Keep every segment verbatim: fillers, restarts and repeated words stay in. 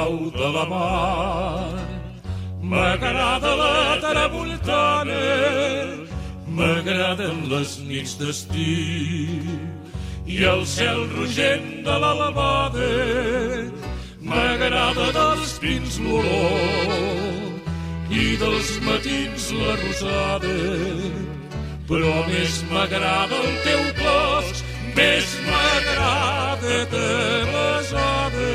clau de la mar. M'agrada la tramuntana, m'agraden les nits d'estiu i el cel rogent de l'albada. M'agrada dels pins l'olor i dels matins la rosada, però més m'agrada el teu clos, més m'agrada de besada.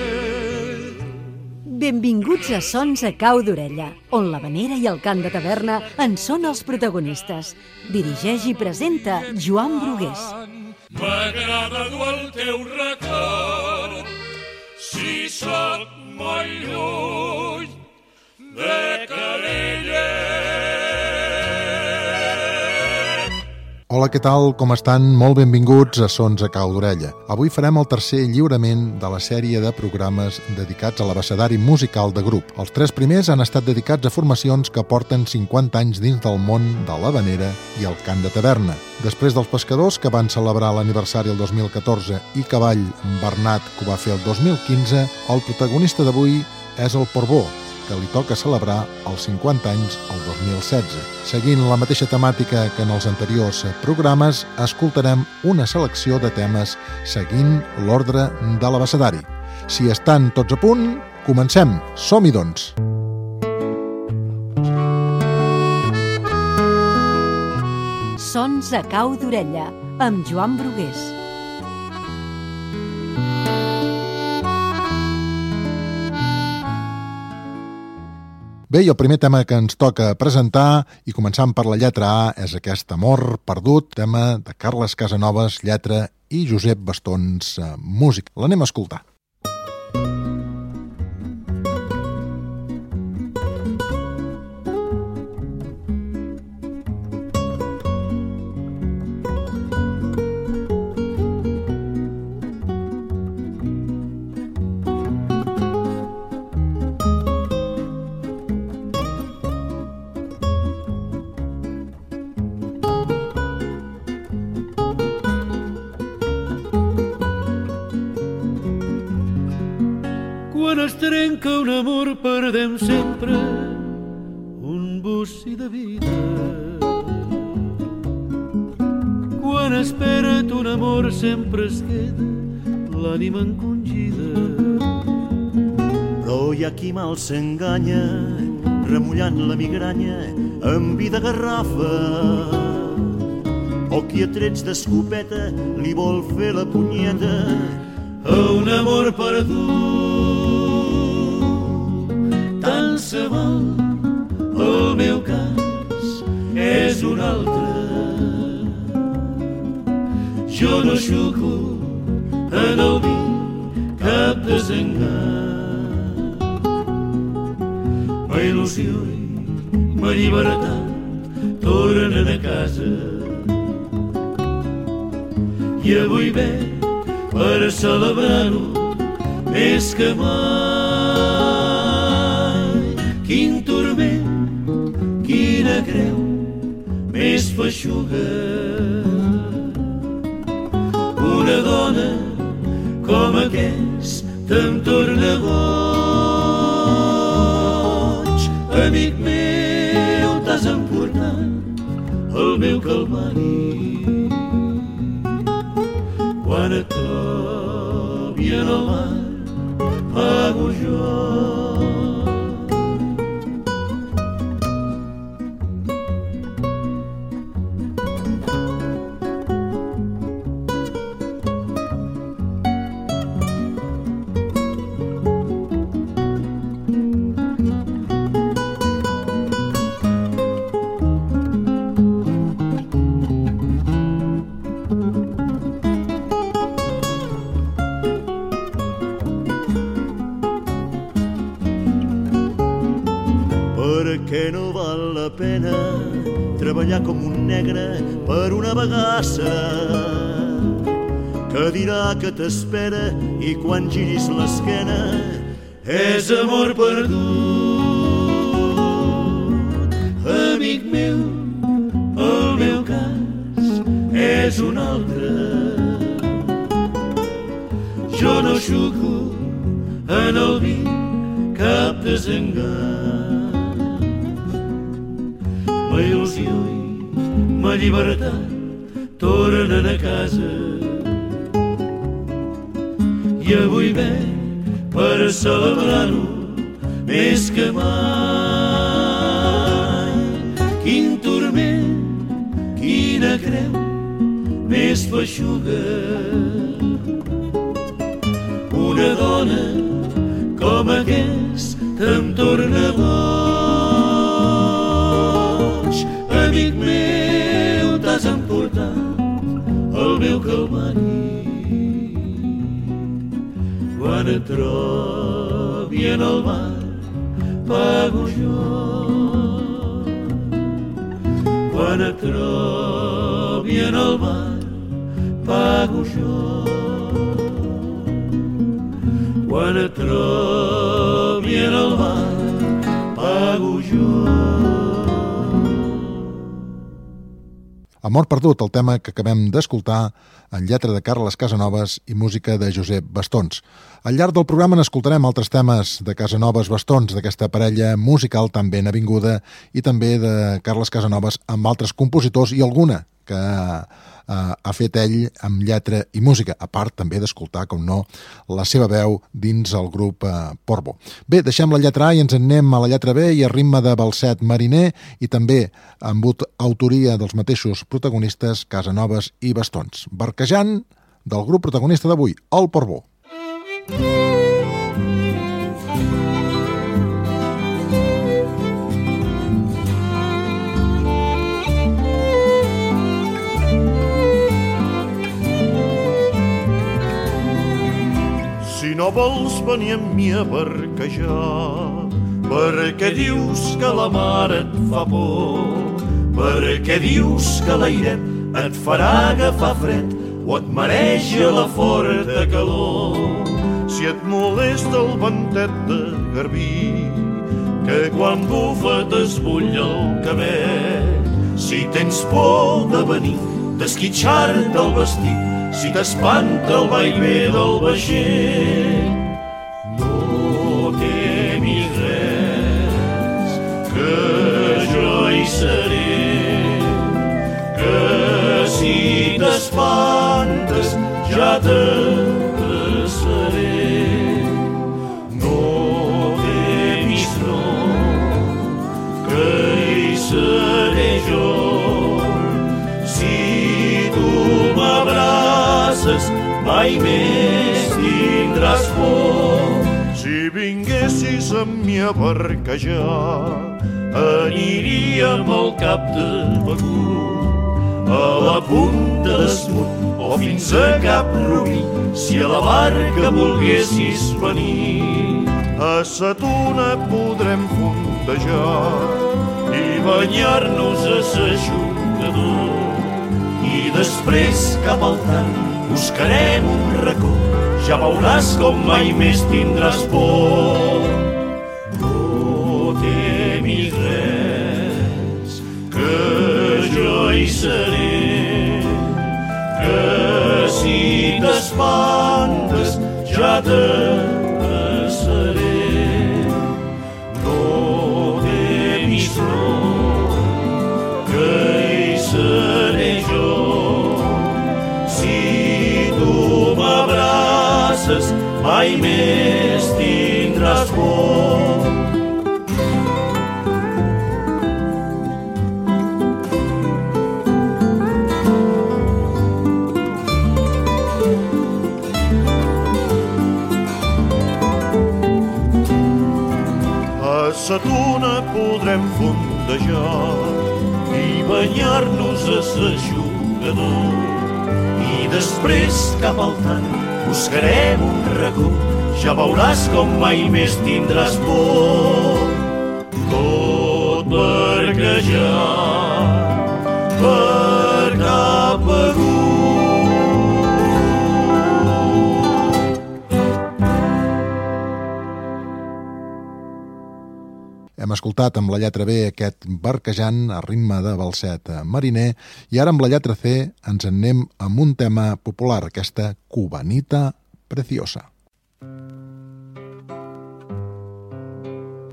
Benvinguts a Sons a cau d'orella, on l'havanera i el cant de taverna en són els protagonistes. Dirigeix i presenta Joan Brugués. M'agrada dur el teu record, si sóc molt lluny de Calella. Hola, què tal? Com estan? Molt benvinguts a Sons a cau d'orella. Avui farem el tercer lliurament de la sèrie de programes dedicats a l'abecedari musical de grup. Els tres primers han estat dedicats a formacions que porten cinquanta anys dins del món de l'havanera i el cant de taverna. Després dels Pescadors, que van celebrar l'aniversari el dos mil catorze, i Cavall Bernat, que ho va fer el dos mil quinze, el protagonista d'avui és el Portbó, que li toca celebrar els cinquanta anys el dos mil setze. Seguint la mateixa temàtica que en els anteriors programes, escoltarem una selecció de temes seguint l'ordre de l'abecedari. Si estan tots a punt, comencem! Som-hi, doncs! Sons a cau d'orella, amb Joan Brugués. Bé, i el primer tema que ens toca presentar, i començant per la lletra A, és aquest Amor perdut, tema de Carles Casanovas, lletra, i Josep Bastons, músic. L'anem a escoltar. Quan es trenca un amor perdem sempre un bocí de vida. Quan es perd un amor sempre es queda l'ànima encongida. Però hi ha qui mal s'enganya remullant la migranya amb vi de garrafa, o qui a trets d'escopeta li vol fer la punyeta a un amor perdut. Tant se val, el meu cas és un altre. Jo no xuco en el vi cap desengany. Ma il·lusió i ma llibertat tornen a casa, i avui ve per celebrar-ho més que mai. Quin turment, quina creu més feixuga. Una dona com aquesta em torna boig. Amic meu, t'has emportat el meu calvari. Quan et trobi en el mar, pago jo. Perquè no val la pena treballar com un negre per una bagassa que dirà que t'espera i quan giris l'esquena és amor perdut. Amic meu, el meu cas és un altre. Jo no xuco en el vi desengany. Ma il·lusió i ma llibertat tornen a casa i avui ve per celebrar-ho més que mai. Quin turment, quina creu més feixuga, una dona com aquesta em torna boig. Amic meu, t'has emportat el meu calvari. Quan et trobi en el bar pago jo. Quan et trobi en el bar pago jo. Quan et trobi en el bar pago jo. Amor perdut, el tema que acabem d'escoltar en lletra de Carles Casanovas i música de Josep Bastons. Al llarg del programa n'escoltarem altres temes de Casanovas Bastons, d'aquesta parella musical tan ben avinguda, i també de Carles Casanovas amb altres compositors i alguna que eh, ha fet ell amb lletra i música, a part també d'escoltar, com no, la seva veu dins el grup eh, Porvo. Bé, deixem la lletra A i ens en anem a la lletra B i a ritme de Balset Mariner i també amb autoria dels mateixos protagonistes Casanovas i Bastons. Barquejant del grup protagonista d'avui, el Porvo. Si no vols venir amb mi a barquejar, perquè dius que la mar et fa por, perquè dius que l'airet et farà agafar fred o et mareja la forta calor. Si et molesta el ventet de garbí, que quan bufa t'esbulla el cabell, si tens por de venir, d'esquitxar-te el vestit, si t'espanta el vaivé del vaixell, no temis res, que jo hi seré, que si t'espantes ja t'abraçaré. No temis no, que hi seré jo, si tu m'abraces mai més tindràs por. Si vinguessis amb mi a barquejar, aniríem al cap de Begur, a la punta d'Esmunt o fins a Cap Rubí, si a la barca volguessis venir. A sa tuna podrem fondejar i banyar-nos a s'aixugador, i després cap al tant buscarem un racó, ja veuràs com mai més tindràs por. No temis res, que jo hi seré, que si t'espantes ja t'abraçaré. No temis no, que hi seré jo, si tu m'abraces mai més tindràs por. A sa tuna podrem fondejar i banyar-nos a s'aixugador, i després cap al tant buscarem un racó, ja veuràs com mai més tindràs por. Tot barquejant per cap Begur. Hem escoltat amb la lletra B aquest Barquejant a ritme de Balset Mariner i ara amb la lletra C ens en anem amb un tema popular, aquesta Cubanita Preciosa.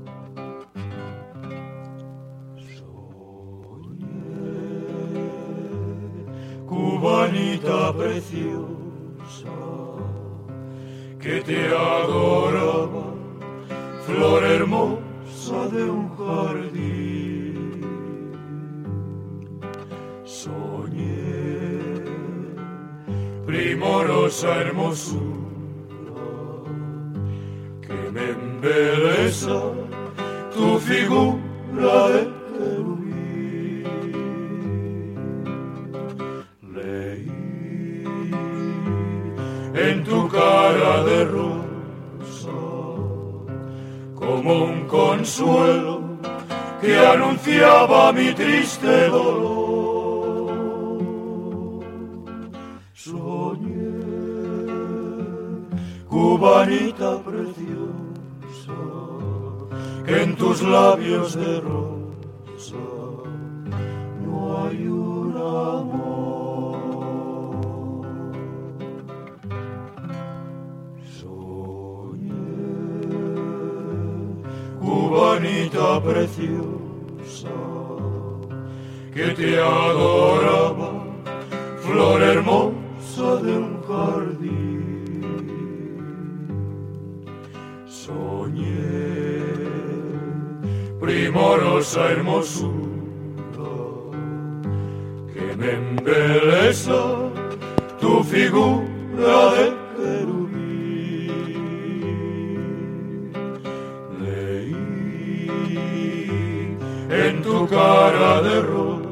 cubanita preciosa, que te adoraba, flor hermosa de un jardín. Soñé, primorosa hermosura, que me embeleza tu figura de querubín. Leí en tu cara de rosa como un consuelo que anunciaba mi triste dolor. Soñé, cubanita preciosa, que en tus labios de rosa no hay un amor. Soñé, cubanita preciosa, que te adoraba, flor hermosa de un jardín. Soñé, primorosa hermosura, que me embeleza tu figura de querubín. Leí en tu cara de rosa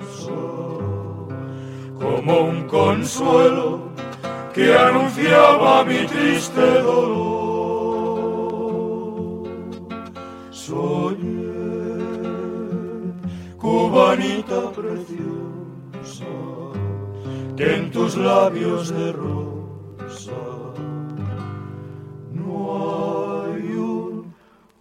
como un consuelo que anunciaba mi triste dolor. Soñé, cubanita preciosa, que en tus labios de rosa no hay un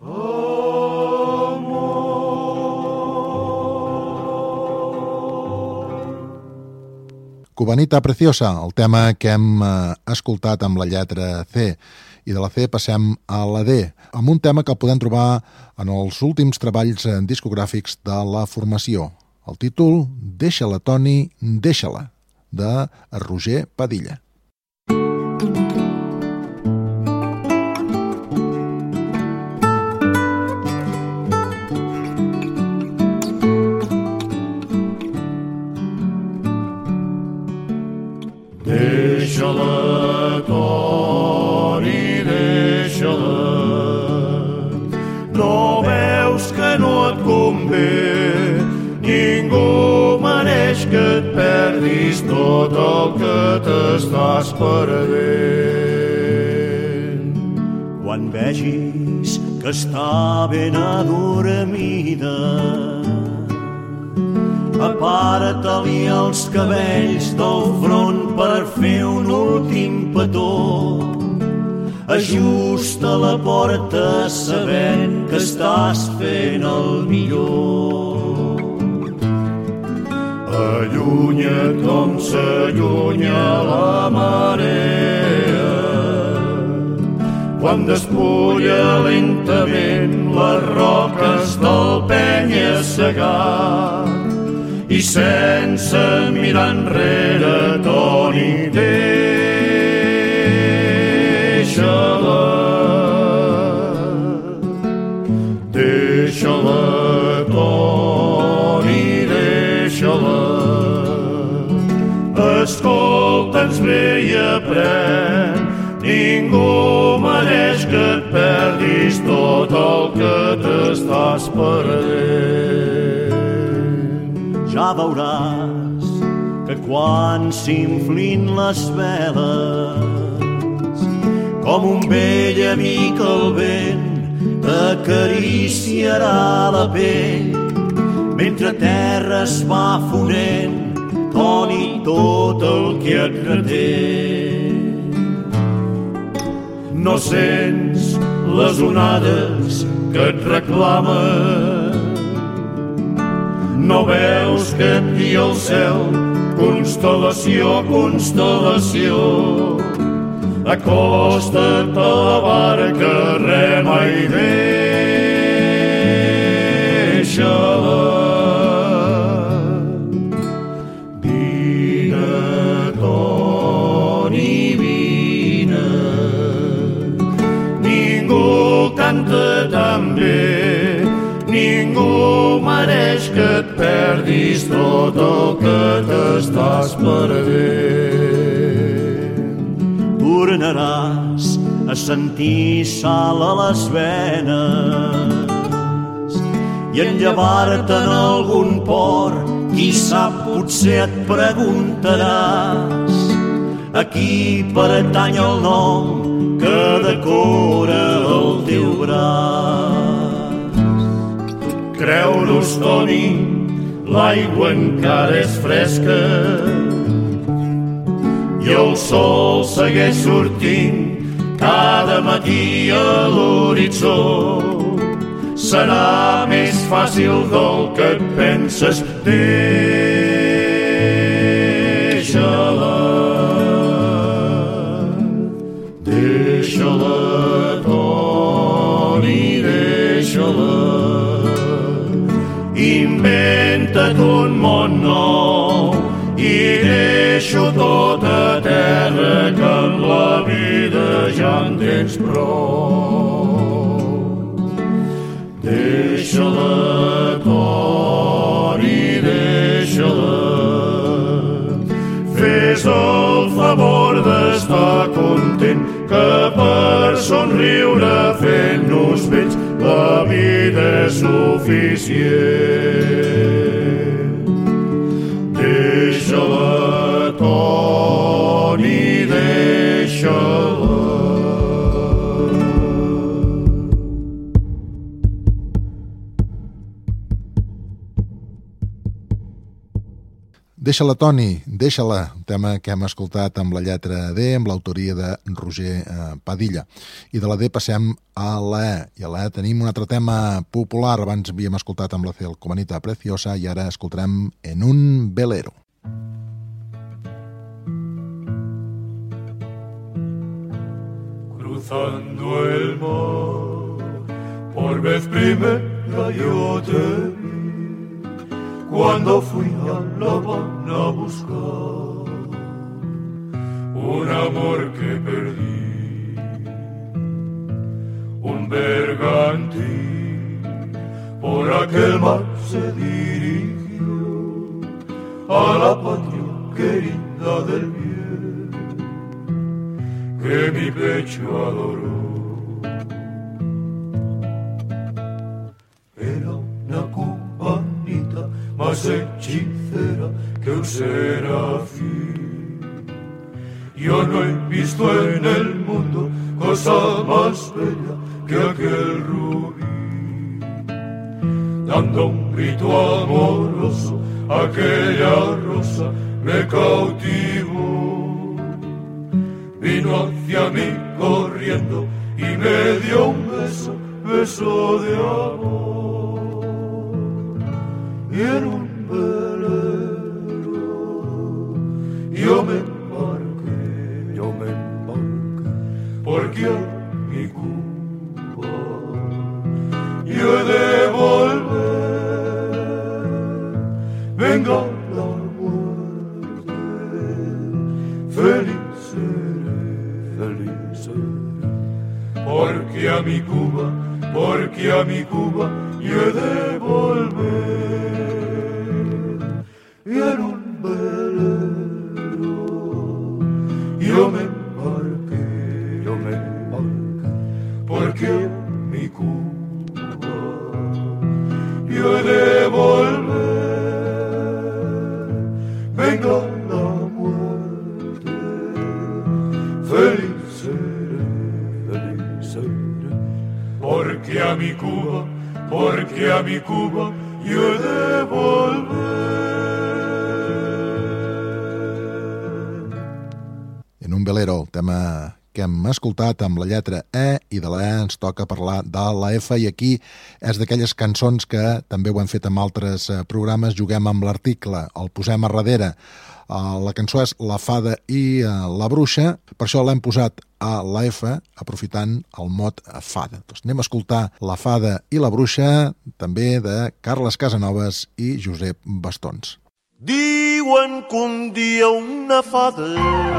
Cubanita Preciosa, el tema que hem eh, escoltat amb la lletra C, i de la C passem a la D, amb un tema que el podem trobar en els últims treballs discogràfics de la formació. El títol, Deixa-la, Toni, deixa-la, de Roger Padilla. Deixa-la, Toni, deixa-la. No veus que no et convé? Ningú mereix que et perdis tot el que t'estàs perdent. Quan vegis que està ben adormida, apara-te-li els cabells del front per fer un últim petó. Ajusta la porta sabent que estàs fent el millor. Allunya't com s'allunya la marea quan despulla lentament les roques del penya-segat. I sense mirar enrere, Toni, deixa-la. Deixa-la, Toni, deixa-la. Escolta'ns bé i aprèn, ningú mereix que et perdis tot el que t'estàs perdent. Ja veuràs que quan s'inflin les veles, com un vell amic el vent t'acariciarà la pell, mentre terra es va fonent, Toni, tot el que et reté. No sents les onades que et reclamen, no veus que et guia el cel, constel·lació, constel·lació. Acosta't a la barca, rema i deixa-la. Vine, ningú mereix que et perdis tot el que t'estàs perdent. Tornaràs a sentir sal a les venes i en llevar-te en algun port, qui sap, potser et preguntaràs a qui pertany el nom que decora el teu braç. Creu-nos, Toni, l'aigua encara és fresca i el sol segueix sortint cada matí a l'horitzó. Serà més fàcil del que et penses. Deixa-la, deixa-la, Toni, deixa-la. Inventa't un món nou i deixo tot a terra, que en la vida ja en tens prou. Deixa-la, Toni, deixa-la. Fes el favor d'estar content, que per somriure fent-nos vells la vida és suficient. Deixa-la, Toni, deixa-la. Deixa-la, Toni, deixa-la, tema que hem escoltat amb la lletra D, amb l'autoria de Roger Padilla. I de la D passem a la E, i a la E tenim un altre tema popular. Abans havíem escoltat amb la C el Comanita Preciosa i ara escoltarem En un velero. Cruzando el mar, por vez primera yo te vi, cuando fui a La Habana a buscar un amor que perdí, un bergantín por aquel mar se dirigió a la patria querida del bien que mi pecho adoró. Era una cubanita más hechicera que un serafín. Yo no he visto en el mundo cosa más bella que aquel rubí. Dando un grito amoroso, aquella rosa me cautivó. Vino hacia mí corriendo y me dio un beso, beso de amor. Y en un velero yo me embarqué, yo me embarqué, porque a mi Cuba yo he de volver. Venga la muerte, feliz seré, feliz seré, porque a mi Cuba, porque a mi Cuba yo he de volver. Y en un velero yo me embarqué, yo me embarqué, porque mi Cuba yo he de volver. Venga la muerte, feliz seré, feliz seré, porque a mi Cuba, porque a mi Cuba yo he de volver. En un velero, el tema que hem escoltat amb la lletra E, i de la E ens toca parlar de la F, i aquí és d'aquelles cançons que també ho hem fet amb altres programes, juguem amb l'article, el posem a darrere. La cançó és La fada i la bruixa, per això l'hem posat a la F, aprofitant el mot fada. Doncs anem a escoltar La fada i la bruixa, també de Carles Casanovas i Josep Bastons. Diuen que un dia una fada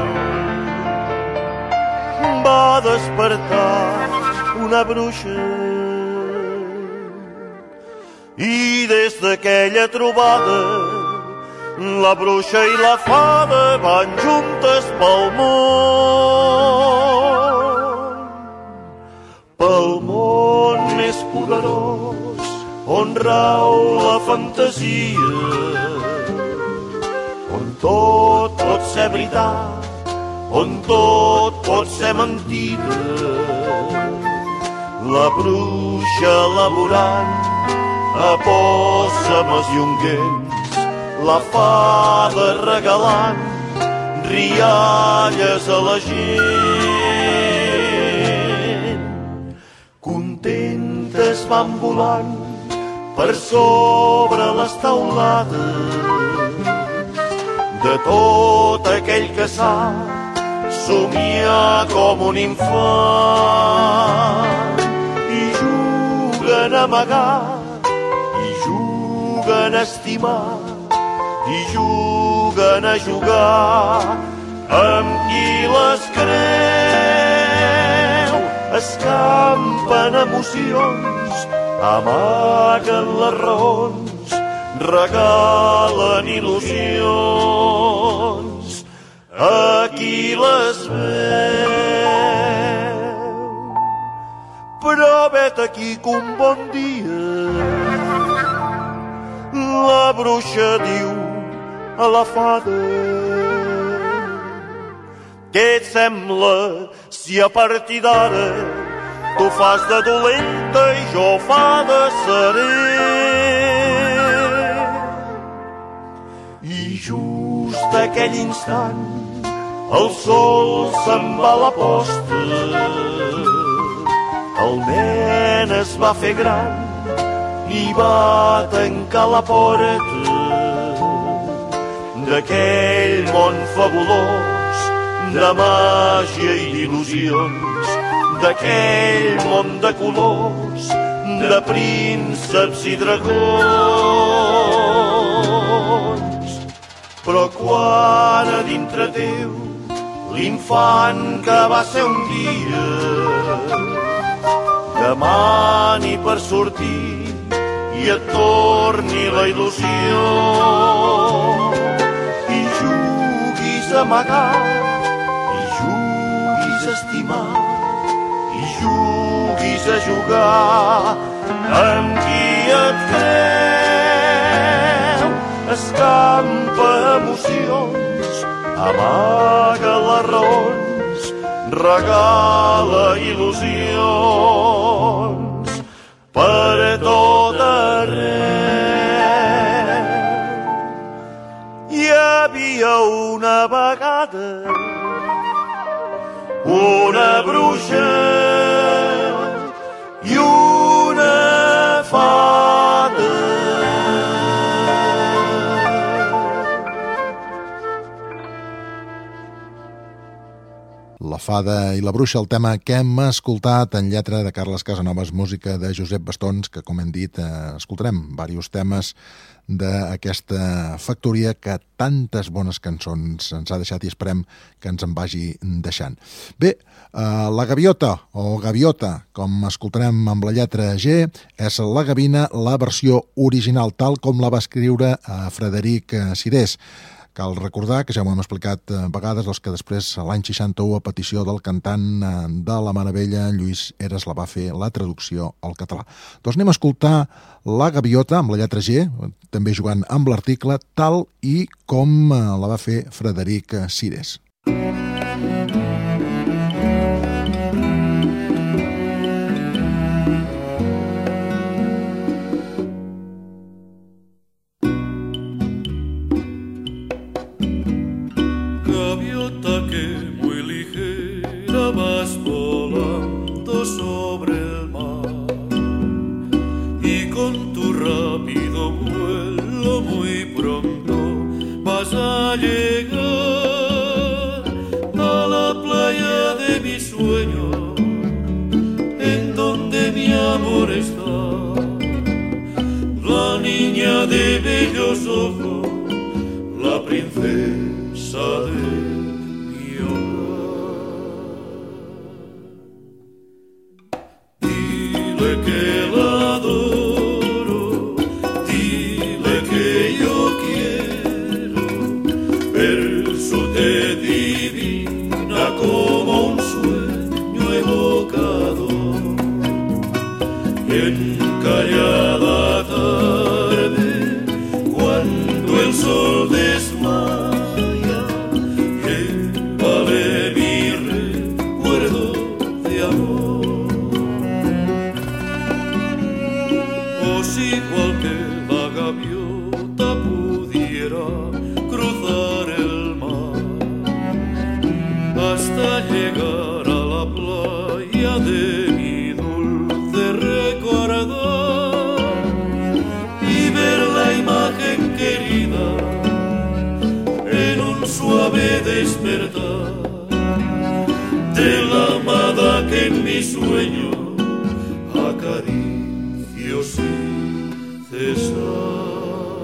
va despertar una bruixa I des d'aquella trobada la bruixa i la fada van juntes pel món. Pel món més poderós on rau la fantasia, on tot pot ser veritat, on tot pot ser mentida. La bruixa laborant a pòssames i unguents, la fada regalant rialles a la gent. Contentes van volant per sobre les taulades de tot aquell que sap somiar com un infant. I juguen a amagar, i juguen a estimar, i juguen a jugar amb qui les creu. Escampen emocions, amaguen les raons, regalen il·lusions a qui les veu. Però vet aquí que un bon dia la bruixa diu a la fada: què et sembla si a partir d'ara tu fas de dolenta i jo fada seré? I just aquell instant el sol se'n va a la posta, el nen es va fer gran i va tancar la porta d'aquell món fabulós de màgia i d'il·lusions, d'aquell món de colors, de prínceps i dragons. Però quan a dintre teu l'infant que va ser un dia demani per sortir i et torni la il·lusió, i juguis a amagar, i juguis a estimar, i juguis a jugar amb qui et creu. Escampa emocions, amaga les raons, regala il·lusions per tot arreu. Hi havia una vegada una bruixa i una fada. La fada i la bruixa, el tema que hem escoltat en lletra de Carles Casanovas, música de Josep Bastons, que, com hem dit, eh, escoltarem diversos temes d'aquesta factoria que tantes bones cançons ens ha deixat i esperem que ens en vagi deixant. Bé, eh, la gaviota, o gaviota, com escoltarem amb la lletra G, és la gavina, la versió original, tal com la va escriure eh, Frederic Cirés. Cal recordar, que ja ho hem explicat a vegades, doncs que després, l'any seixanta-u, a petició del cantant de la Meravella, Lluís Heras, la va fer la traducció al català. Doncs anem a escoltar La gaviota, amb la lletra G, també jugant amb l'article, tal i com la va fer Frederic Cirés. Vas volando sobre el mar y con tu rápido vuelo muy pronto vas a llegar a la playa de mi sueño, en donde mi amor está, la niña de bellos ojos, la princesa de que la adoro tal que la gaviota pudiera cruzar el mar hasta llegar a la playa de mi dulce recuerdo y ver la imagen querida en un suave despertar de la amada que en mi sueño acaricio sin cesar.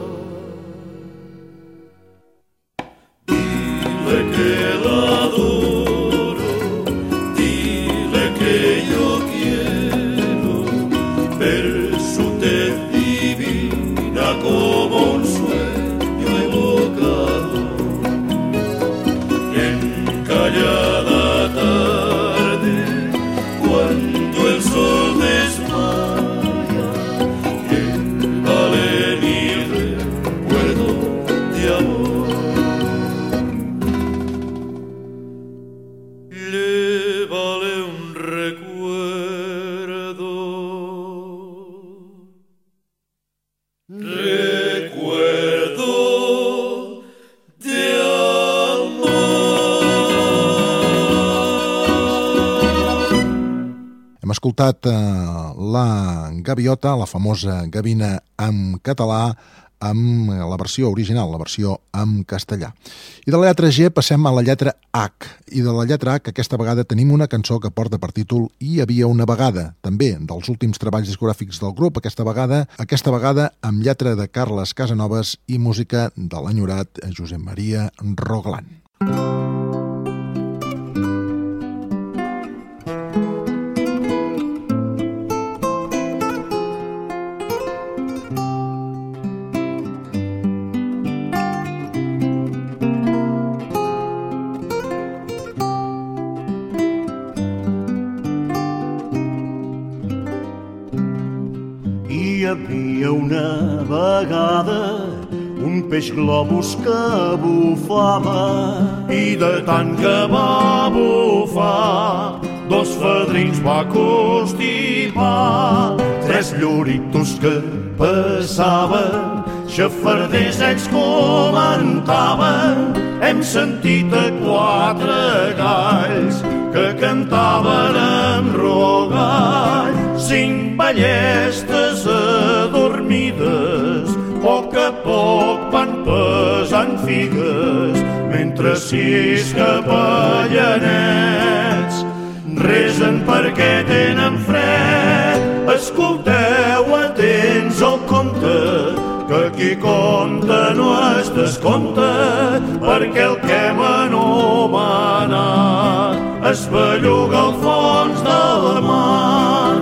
Dile que la adoro, dile que yo quiero ver su tez divina como un sueño evocado en callada tarde cuando el sol desmaya y vale mi recuerdo de amor. Llévale un recuerdo, recuerdo de Hem escoltat eh, la Gaviota, la famosa gavina en català, amb la versió original, la versió en castellà. I de la lletra G passem a la lletra H. I de la lletra H aquesta vegada tenim una cançó que porta per títol Hi havia una vegada, també dels últims treballs discogràfics del grup, aquesta vegada, aquesta vegada amb lletra de Carles Casanovas i música de l'enyorat Josep Maria Roglan. Hi havia una vegada un peix globus que bufava i de tant que va bufar dos fadrins va constipar. Tres lloritos que passaven, xafarders ells comentaven, hem sentit a quatre galls que cantaven amb rogall. Cinc ballestes adormides, a poc a poc van pesant figues, mentre sis capellanets resen perquè tenen fred. Escolteu atents el conte, que qui conta no es descompta, perquè el que hem anomenat es belluga al fons del mar.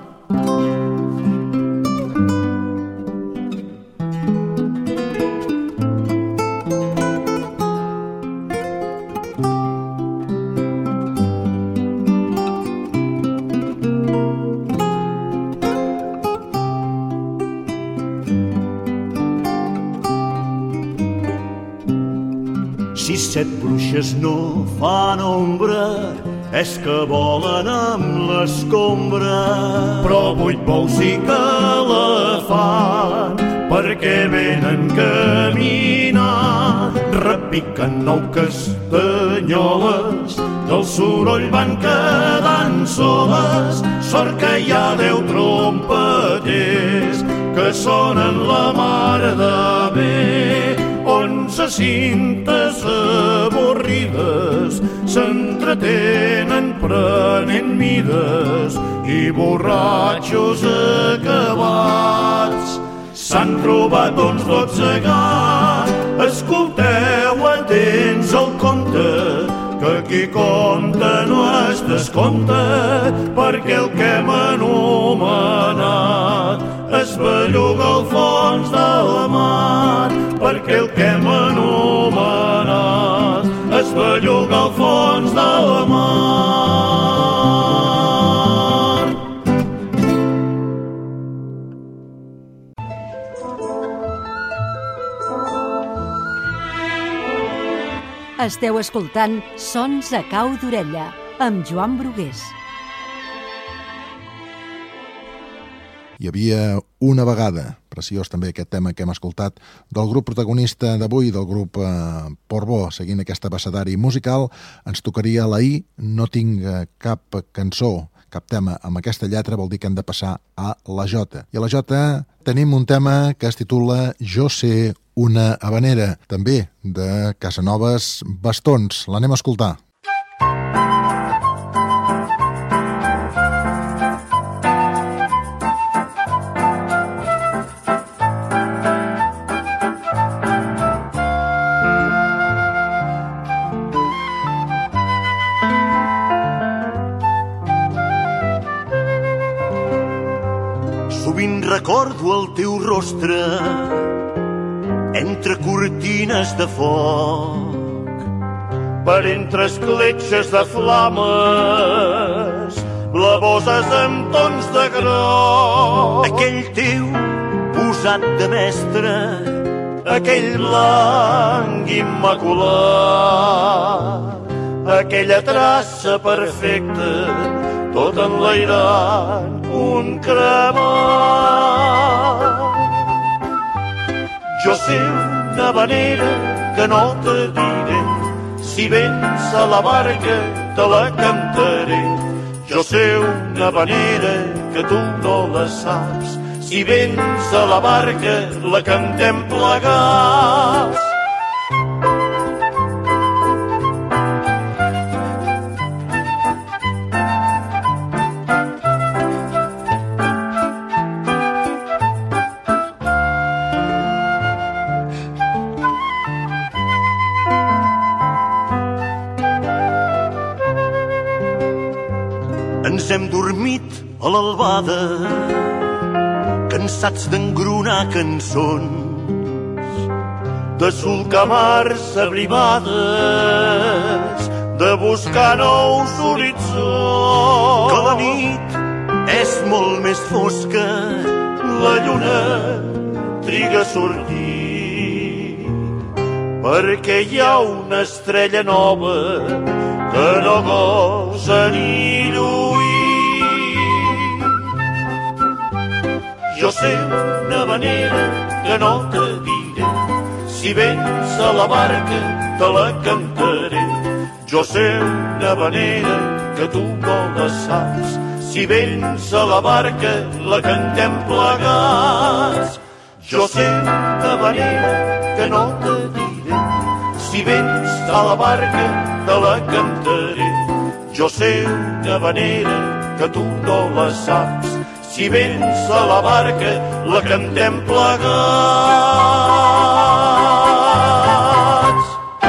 Si set bruixes no fan ombra, és que volen amb l'escombra. Però vuit bous sí que la fan, perquè venen caminant. Repiquen nou castanyoles, del soroll van quedant soles. Sort que hi ha deu trompeters que sonen la mare de bé. Onze cintes avorrides s'entretenen prenent mides i borratxos acabats s'han trobat uns dotze gats. Escolteu atents el conte, que qui conta no es descompta, perquè el que hem anomenat es belluga al fons del mar, perquè el que hem anomenat es belluga al fons del mar. Esteu escoltant Sons a cau d'orella, amb Joan Brugués. Hi havia una vegada, preciós també aquest tema que hem escoltat del grup protagonista d'avui, del grup eh, Portbó. Seguint aquest abecedari musical, ens tocaria la I, no tinc eh, cap cançó, cap tema amb aquesta lletra, vol dir que hem de passar a la J. I a la J tenim un tema que es titula Jo sé una habanera, també de Casanovas Bastons. L'anem a escoltar. Sovint recordo el teu rostre entre cortines de foc, per entre escletxes de flames, blavoses amb tons de groc. Aquell teu posat de mestre, aquell blanc immaculat, aquella traça perfecta, tot enlairant un cremat. Jo sé una habanera que no te diré, si vens a la barca te la cantaré. Jo sé una habanera que tu no la saps, si vens a la barca la cantem plegats. Ens hem dormit a l'albada, cansats d'engronar cançons, de solcar mars abrivades, de buscar nous horitzons. Que la nit és molt més fosca, la lluna triga a sortir, perquè hi ha una estrella nova que no gosa ni lluir. Jo sé una habanera que no te diré, si vens a la barca te la cantaré. Jo sé una habanera que tu no la saps, si vens a la barca la cantem plegats. Jo sé una habanera que no te diré, si vens a la barca te la cantaré. Jo sé una habanera que tu no la saps, si vens a la barca la cantem plegats.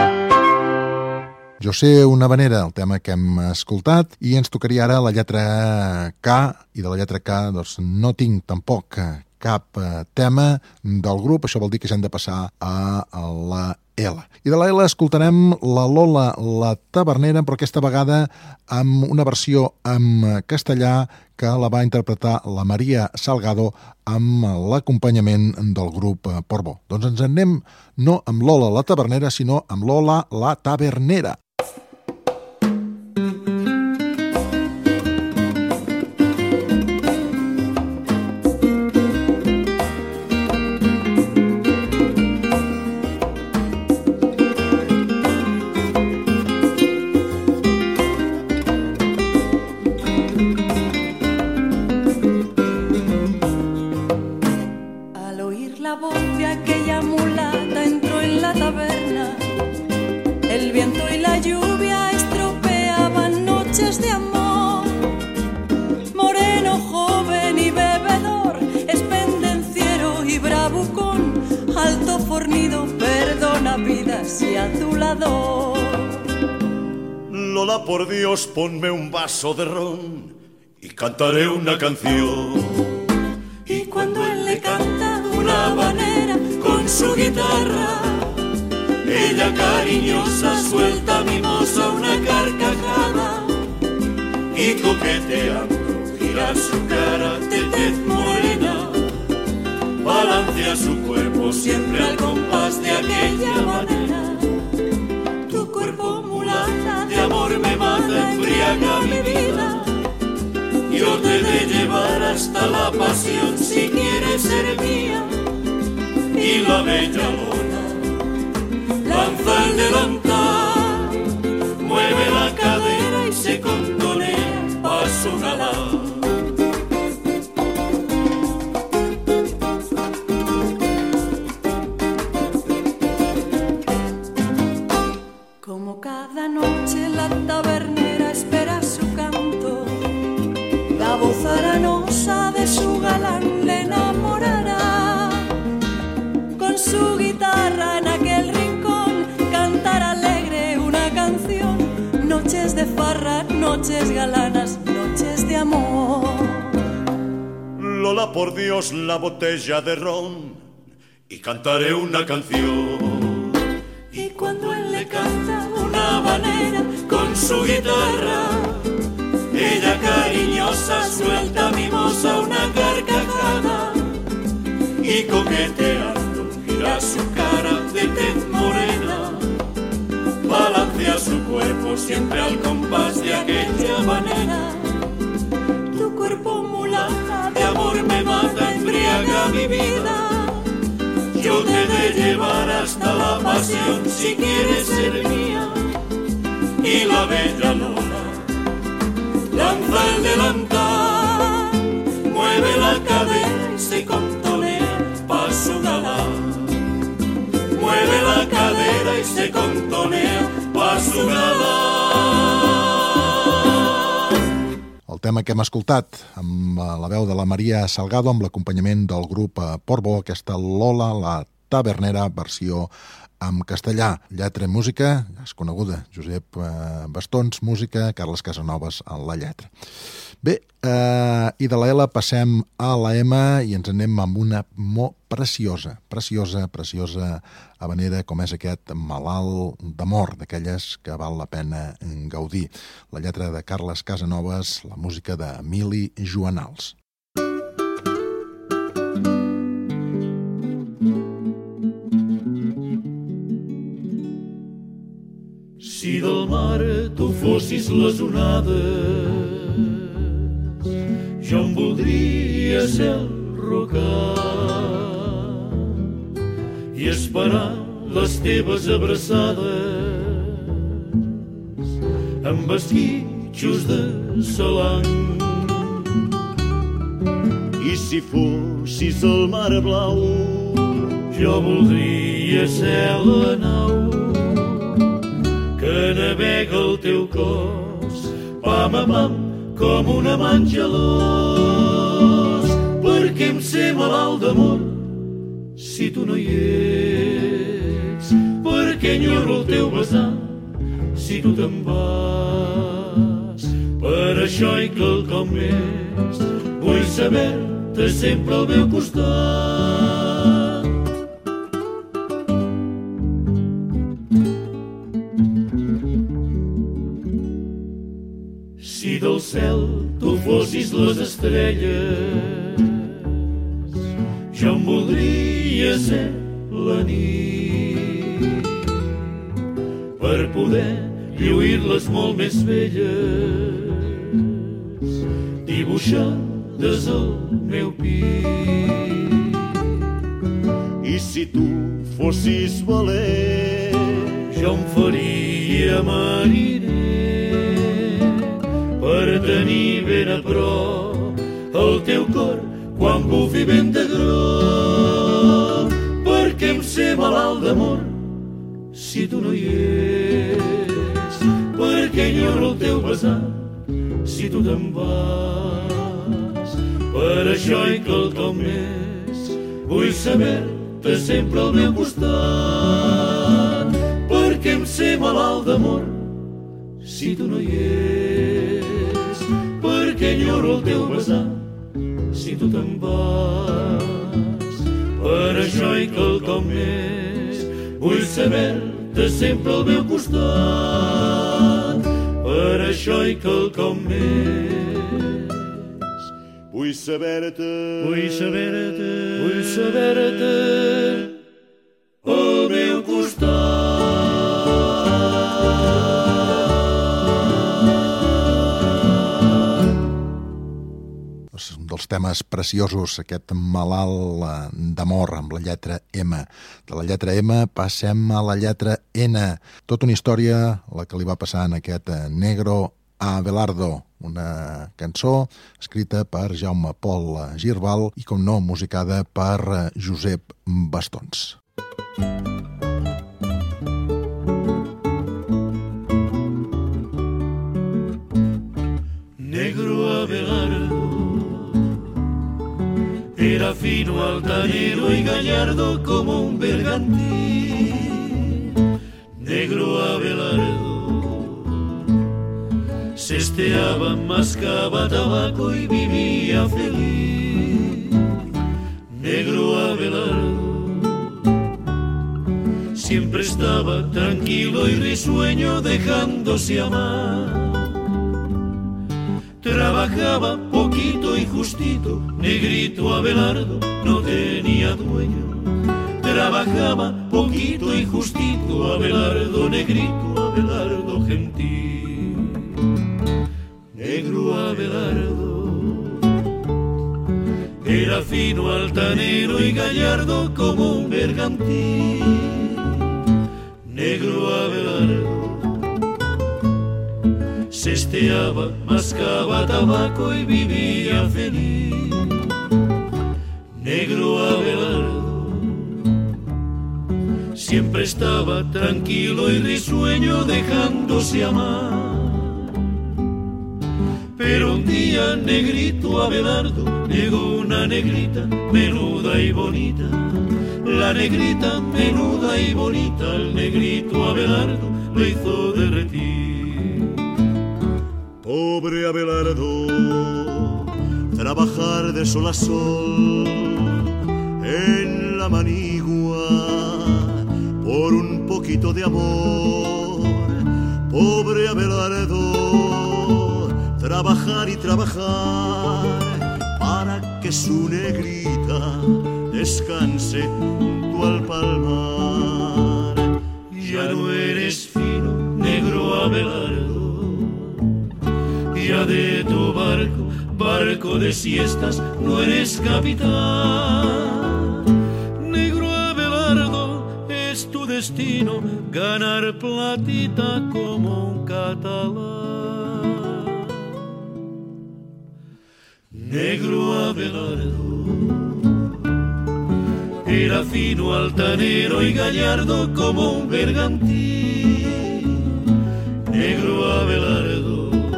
Jo sé una habanera, el tema que hem escoltat, i ens tocaria ara la lletra K, i de la lletra K doncs, no tinc tampoc cap tema del grup, això vol dir que ja hem de passar a la L. I de la L escoltarem la Lola la Tavernera, però aquesta vegada amb una versió en castellà que la va interpretar la Maria Salgado amb l'acompanyament del grup Portbó. Doncs ens anem no amb Lola la Tavernera, sinó amb Lola la Tavernera. Lola, por Dios, ponme un vaso de ron y cantaré una canción. Y cuando él le canta una habanera con su guitarra, ella cariñosa suelta mimosa una carcajada y coqueteando gira su cara de tez morena, balancea su cuerpo siempre al compás de aquella manera. Tu cuerpo mulata de amor me mata, embriaga mi vida. Yo yo te he de llevar hasta la pasión si quieres ser mía. Y la bella luna lanza el delantal, mueve la cadera y se contonea paso galán. Como cada noche la tabernera espera su canto, la voz aranosa de su galán le enamorará. Con su guitarra en aquel rincón cantar alegre una canción. Noches de farra, noches galanas, noches de amor. Lola, por Dios, la botella de ron y cantaré una canción. Y cuando él le canta una habanera con su guitarra, ella cariñosa suelta mimosa una carcajada y coqueteando gira su cara de tez morena, balancea su cuerpo siempre al compás de aquella habanera. Tu cuerpo mulata de amor me mata, embriaga mi vida. Yo te he de llevar hasta la pasión si quieres ser mía. Y la bella luna lanza el delantal, mueve la cadera y se contonea paso galán. Mueve la cadera y se contonea paso galán. El tema que hem escoltat amb la veu de la Maria Salgado amb l'acompanyament del grup Portbou, aquesta Lola, la tavernera, versió en castellà. Lletra i música, ja és coneguda, Josep Bastons, música, Carles Casanovas en la lletra. Bé, eh, i de la L passem a la M i ens anem amb una mo preciosa, preciosa, preciosa habanera com és aquest Malalt d'amor, d'aquelles que val la pena gaudir. La lletra de Carles Casanovas, la música d'Emili Joanals. Si del mar tu fossis les onades, jo em voldria ser el rocar i esperar les teves abraçades amb esquitxos de salang. I si fossis el mar blau, jo voldria ser la nau que navega el teu cos, pam a pam, com un amant gelós, perquè em sé malalt d'amor si tu no hi ets, perquè enyoro el teu besar si tu te'n vas. Per això i quelcom més, vull saber-te sempre al meu costat. Si del cel tu fossis les estrelles, jo em voldria ser la nit per poder lluir-les molt més belles, dibuixades al meu pit. I si tu fossis valent, jo em faria mariner per tenir ben a prop el teu cor quan bufi vent de groc, perquè em sé malalt d'amor si tu no hi ets, perquè enyoro el teu besar si tu te'n vas. Per això i quelcom més, vull saber-te sempre al meu costat, perquè em sé malalt d'amor si tu no hi ets, perquè enyoro el teu besar si tu te'n vas. Per això i quelcom més, vull saber-te sempre al meu costat. Per això i quelcom més, vull saber-te, vull saber-te, vull saber-te al meu costat. dels temes preciosos, aquest malalt d'amor amb la lletra M. De la lletra M passem a la lletra N. Tota una història la que li va passar en aquest Negro Abelardo, una cançó escrita per Jaume Pol Girbal i, com no, musicada per Josep Bastons. Negro Abelardo era fino, altanero y gallardo como un bergantín. Negro Abelardo sesteaba, mascaba tabaco y vivía feliz. Negro Abelardo siempre estaba tranquilo y risueño, dejándose amar. Trabajaba poquito y justito, Negrito Abelardo no tenía dueño. Trabajaba poquito y justito, Abelardo, Negrito Abelardo gentil. Negro Abelardo era fino, altanero y gallardo como un bergantín. Negro Abelardo sesteaba, mascaba tabaco y vivía feliz. Negro Abelardo siempre estaba tranquilo y risueño, dejándose amar. Pero un día Negrito Abelardo llegó una negrita menuda y bonita. La negrita menuda y bonita al Negrito Abelardo le hizo derretir. Pobre Abelardo, trabajar de sol a sol en la manigua por un poquito de amor. Pobre Abelardo, trabajar y trabajar para que su negrita descanse junto al palmar. Ya no eres fino, Negro Abelardo, ya de tu barco, barco de siestas, no eres capitán. Negro Abelardo, es tu destino ganar platita como un catalán. Negro Abelardo era fino, altanero y gallardo como un bergantín. Negro Abelardo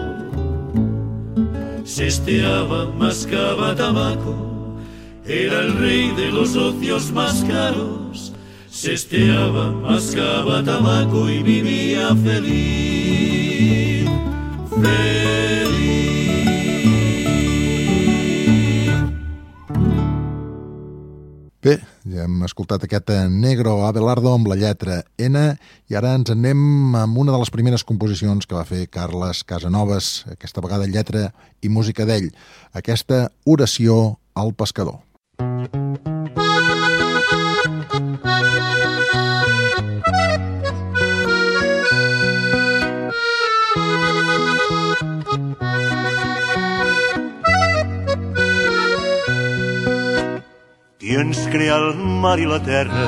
sesteaba, mascaba tabaco, era el rey de los ocios más caros. Sesteaba, mascaba tabaco y vivía feliz, feliz. Bé, ja hem escoltat aquest Negro Abelardo amb la lletra N i ara ens anem amb una de les primeres composicions que va fer Carles Casanovas, aquesta vegada lletra i música d'ell, aquesta Oració al pescador. Qui ens crea el mar i la terra,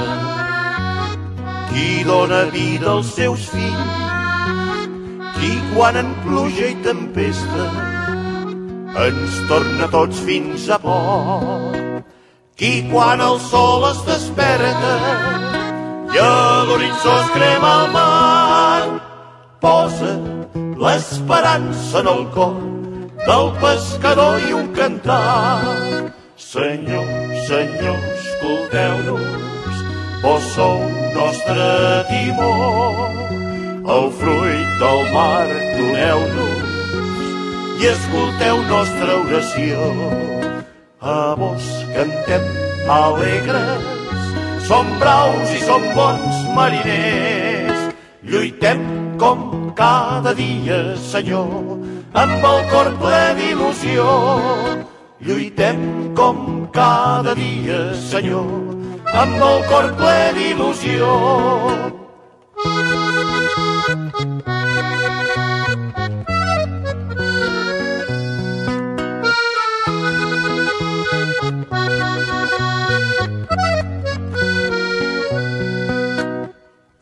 qui dona vida als seus fills, qui quan en pluja i tempesta ens torna tots fins a port, qui quan el sol es desperta i a l'horitzó es crema el mar, posa l'esperança en el cor del pescador i un cantar. Senyor, Senyor, escolteu-nos, vos sou nostre timó, el fruit del mar doneu-nos i escolteu nostra oració. A vos cantem alegres, som braus i som bons mariners, lluitem com cada dia, Senyor, amb el cor ple d'il·lusió. Lluitem com cada dia, Senyor, amb el cor ple d'il·lusió.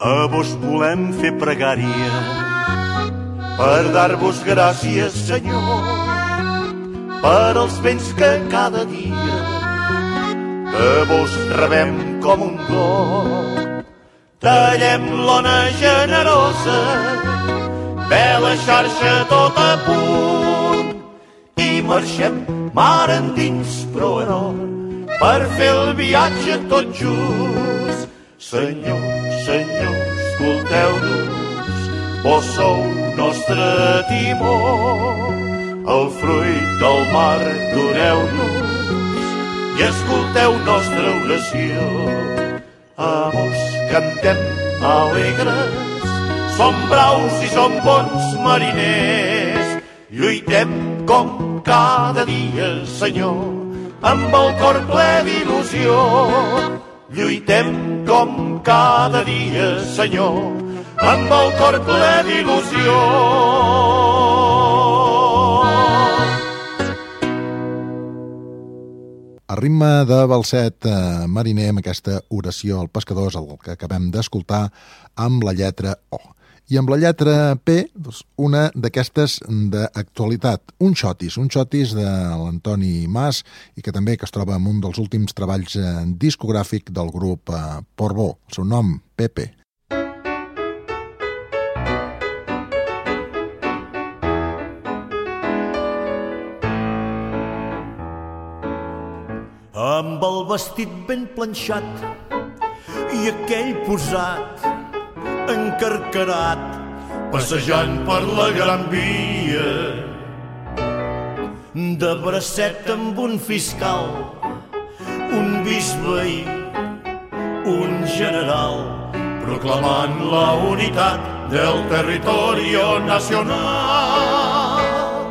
a vos volem fer pregària per dar-vos gràcies, Senyor, per els béns que cada dia de vos rebem com un do. Tallem l'ona generosa, vela xarxa tot a punt, i marxem mar endins, però en or, per fer el viatge tot just. Senyor, Senyor, escolteu-nos, vos sou nostre timó, el fruit del mar doneu-nos i escolteu nostra oració. A vos cantem alegres, som braus i som bons mariners, lluitem com cada dia, Senyor, amb el cor ple d'il·lusió. Lluitem com cada dia, Senyor, amb el cor ple d'il·lusió. A ritme de balset eh, mariner, amb aquesta oració al pescador, és el que acabem d'escoltar, amb la lletra O. I amb la lletra P, doncs, una d'aquestes d'actualitat, un xotis, un xotis de l'Antoni Mas, i que també que es troba en un dels últims treballs eh, discogràfic del grup eh, Portbó, el seu nom, Pepe. Amb el vestit ben planxat i aquell posat encarcarat, passejant per la Gran Via, de bracet amb un fiscal, un bisbe i un general, proclamant la unitat del territorio nacional,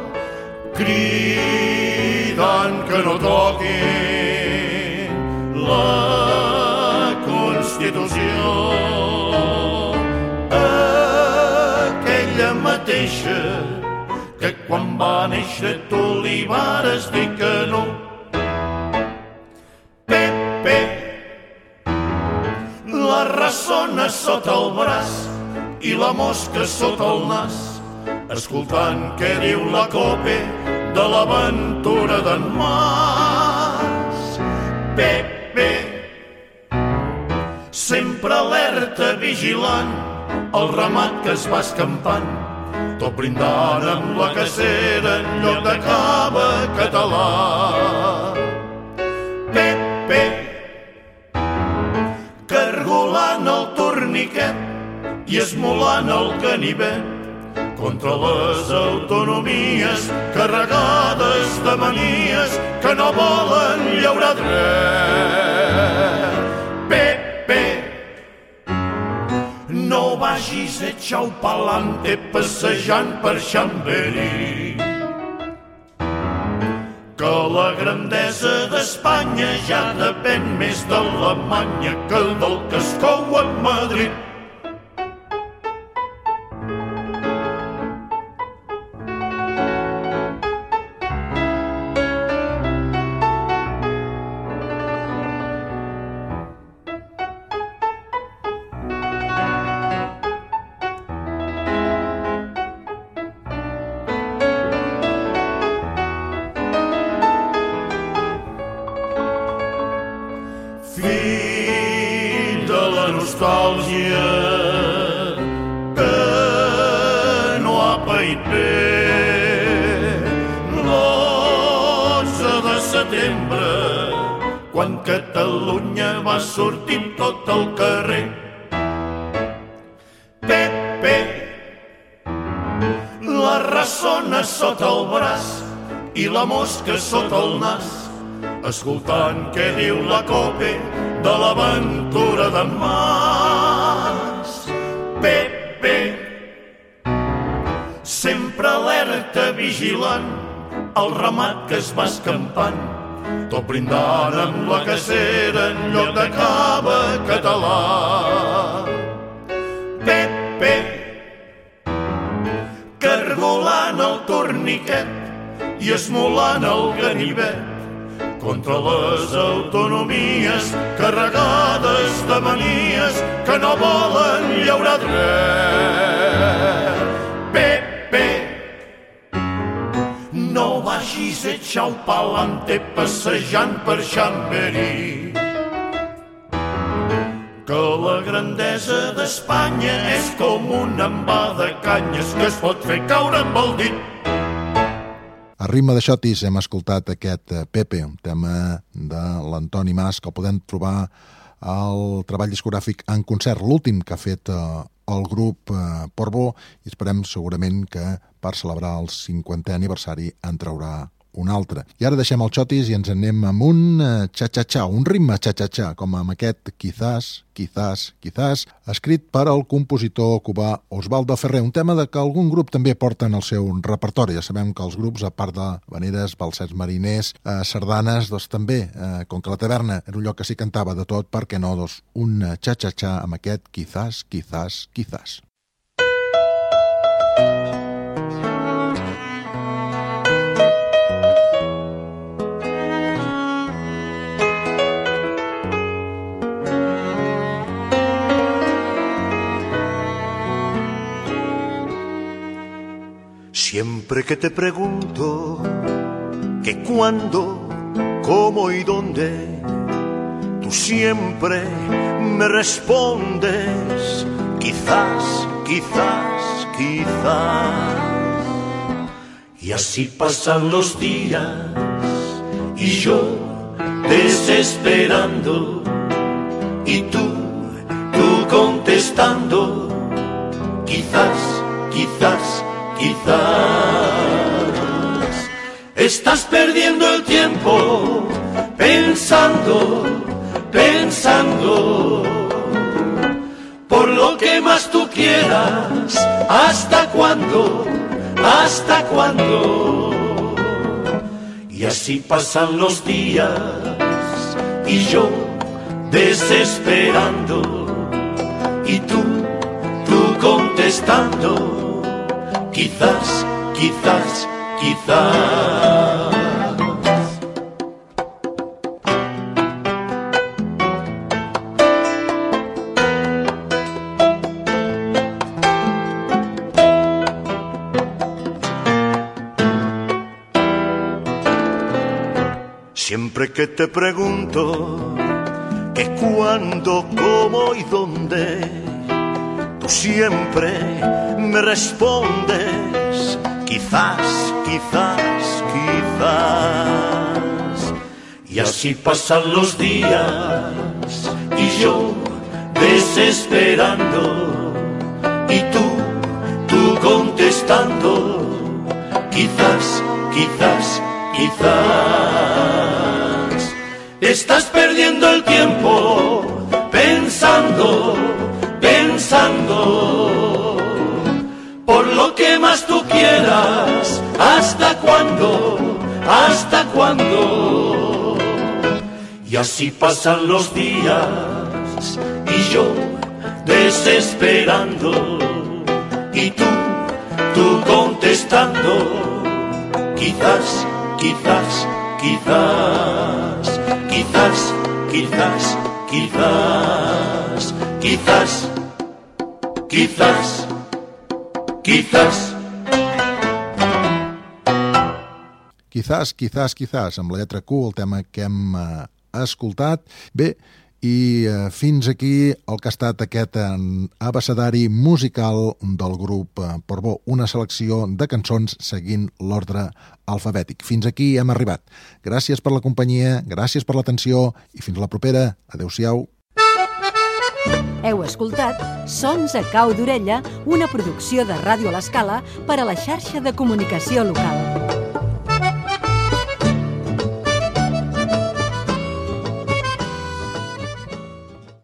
cridant que no toquin la Constitució, aquella mateixa que quan va néixer tu li vares dir que no. Pepe, la rassona sota el braç i la mosca sota el nas, escoltant què diu la cope de l'aventura d'en Mas. Pepe, sempre alerta, vigilant el ramat que es va escampant, tot brindant amb la cacera en lloc de cava català. Pepe, cargolant el torniquet i esmolant el ganivet contra les autonomies carregades de manies que no volen llaurar dret. Pepe, no vagis echau pa'lante passejant per Chamberí, que la grandesa d'Espanya ja depèn més d'Alemanya que del que es cou a Madrid. Fill de la nostàlgia que no ha paït bé, l'onze de setembre, quan Catalunya va sortir tot al carrer. Pepe, la rassona sota el braç i la mosca sota el nas, escoltant què diu la cope de l'aventura d'en Mas. Pepe, sempre alerta, vigilant el ramat que es va escampant, tot brindant amb la cacera en lloc de cava català. Pepe, cargolant el torniquet i esmolant el ganivet contra les autonomies carregades de manies que no volen llaurar veure dret. Pepe, no vagis echau pa'lante passejant per Chamberí, que la grandesa d'Espanya és com un envà de canyes que es pot fer caure amb el dit. A ritme de xotis hem escoltat aquest Pepe, un tema de l'Antoni Mas, que el podem trobar al treball discogràfic En Concert, l'últim que ha fet el grup Portbó, i esperem segurament que per celebrar el cinquantè aniversari en traurà un altre. I ara deixem el xotis i ens anem amb un xa-xa-xa, un ritme xa-xa-xa, com amb aquest Quizás, Quizás, Quizás, escrit per al compositor cubà Osvaldo Ferrer, un tema de que algun grup també porta en el seu repertori. Ja sabem que els grups, a part de habaneres, balsets mariners, eh, sardanes, doncs també, eh, com que la taverna era un lloc que s'hi cantava de tot, per què no, doncs un xa-xa-xa amb aquest Quizás, Quizás, Quizás. Siempre que te pregunto que cuándo, cómo y dónde, tú siempre me respondes quizás, quizás, quizás. Y así pasan los días y yo desesperando y tú, tú contestando quizás, quizás, quizás. Estás perdiendo el tiempo pensando, pensando por lo que más tú quieras. ¿Hasta cuándo? ¿Hasta cuándo? Y así pasan los días y yo desesperando y tú, tú contestando quizás, quizás, quizás. Siempre que te pregunto que cuándo, cómo y dónde, tú siempre me respondes quizás, quizás, quizás. Y así pasan los días y yo desesperando y tú, tú contestando quizás, quizás, quizás. Estás perdiendo el tiempo pensando, pensando por lo que más tú quieras. ¿Hasta cuándo? ¿Hasta cuándo? Y así pasan los días y yo desesperando y tú, tú contestando quizás, quizás, quizás, quizás, quizás, quizás, quizás, quizás, quizás. Quizás, quizás, quizás, amb la lletra Q, el tema que hem eh, escoltat. Bé, i eh, fins aquí el que ha estat aquest eh, abecedari musical del grup eh, Portbó, una selecció de cançons seguint l'ordre alfabètic. Fins aquí hem arribat. Gràcies per la companyia, gràcies per l'atenció i fins la propera. Adéu-siau. Heu escoltat Sons a cau d'orella, una producció de Ràdio a l'Escala per a la xarxa de comunicació local.